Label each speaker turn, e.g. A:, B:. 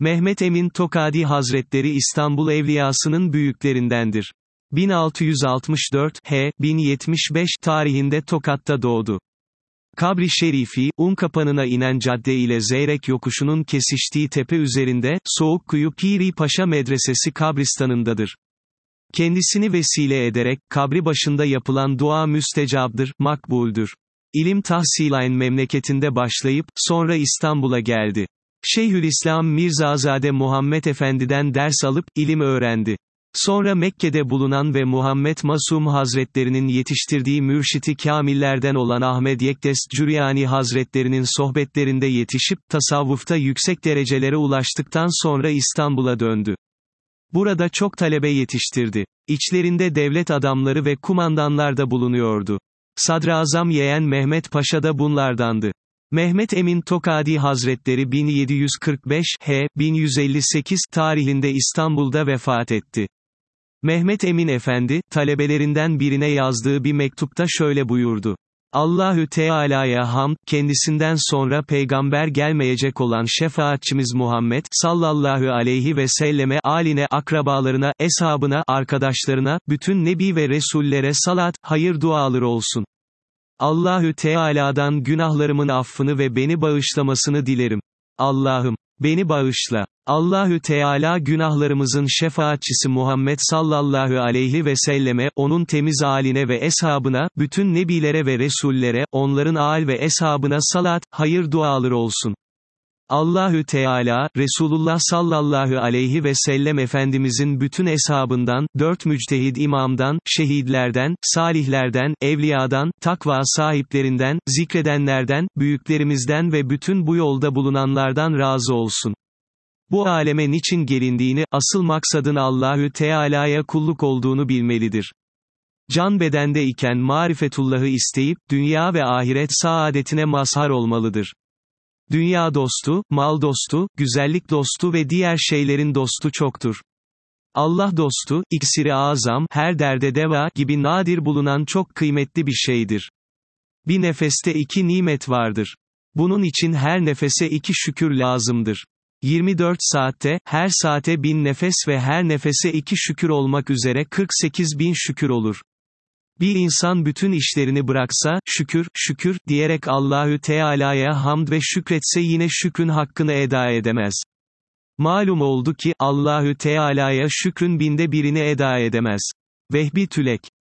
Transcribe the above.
A: Mehmet Emin Tokadi Hazretleri İstanbul Evliyasının büyüklerindendir. 1664 1075 tarihinde Tokat'ta doğdu. Kabri şerifi, Unkapanı'na inen cadde ile Zeyrek yokuşunun kesiştiği tepe üzerinde, Soğukkuyu Piri Paşa Medresesi kabristanındadır. Kendisini vesile ederek, kabri başında yapılan dua müstecaptır, makbuldür. İlim tahsilen memleketinde başlayıp, sonra İstanbul'a geldi. Şeyhülislam Mirzazade Muhammed Efendi'den ders alıp, ilim öğrendi. Sonra Mekke'de bulunan ve Muhammed Masum Hazretlerinin yetiştirdiği mürşiti kamillerden olan Ahmed Yektes Cüryani Hazretlerinin sohbetlerinde yetişip, tasavvufta yüksek derecelere ulaştıktan sonra İstanbul'a döndü. Burada çok talebe yetiştirdi. İçlerinde devlet adamları ve kumandanlar da bulunuyordu. Sadrazam yeğen Mehmet Paşa da bunlardandı. Mehmet Emin Tokadi Hazretleri 1745 1158 tarihinde İstanbul'da vefat etti. Mehmet Emin Efendi, talebelerinden birine yazdığı bir mektupta şöyle buyurdu. Allahü Teala'ya hamd, kendisinden sonra peygamber gelmeyecek olan şefaatçimiz Muhammed, sallallahu aleyhi ve selleme, aline, akrabalarına, eshabına, arkadaşlarına, bütün nebi ve resullere salat, hayır dualar olsun. Allahü Teala'dan günahlarımın affını ve beni bağışlamasını dilerim. Allah'ım, beni bağışla. Allahü Teala günahlarımızın şefaatçisi Muhammed sallallahu aleyhi ve selleme, onun temiz âline ve eshabına, bütün nebilere ve resullere, onların âl ve eshabına salat, hayır dualar olsun. Allahü Teala, Resulullah sallallahu aleyhi ve sellem Efendimizin bütün eshabından, 4 müctehid imamdan, şehitlerden, salihlerden, evliyadan, takva sahiplerinden, zikredenlerden, büyüklerimizden ve bütün bu yolda bulunanlardan razı olsun. Bu aleme niçin gelindiğini, asıl maksadın Allahü Teala'ya kulluk olduğunu bilmelidir. Can bedende iken marifetullahı isteyip, dünya ve ahiret saadetine mazhar olmalıdır. Dünya dostu, mal dostu, güzellik dostu ve diğer şeylerin dostu çoktur. Allah dostu, iksiri azam, her derde deva gibi nadir bulunan çok kıymetli bir şeydir. Bir nefeste 2 nimet vardır. Bunun için her nefese 2 şükür lazımdır. 24 saatte, her saate 1000 nefes ve her nefese 2 şükür olmak üzere 48.000 şükür olur. Bir insan bütün işlerini bıraksa, şükür, şükür, diyerek Allahü Teala'ya hamd ve şükretse yine şükrün hakkını eda edemez. Malum oldu ki, Allahü Teala'ya şükrün 1000'de 1'ini eda edemez. Vehbi Tülek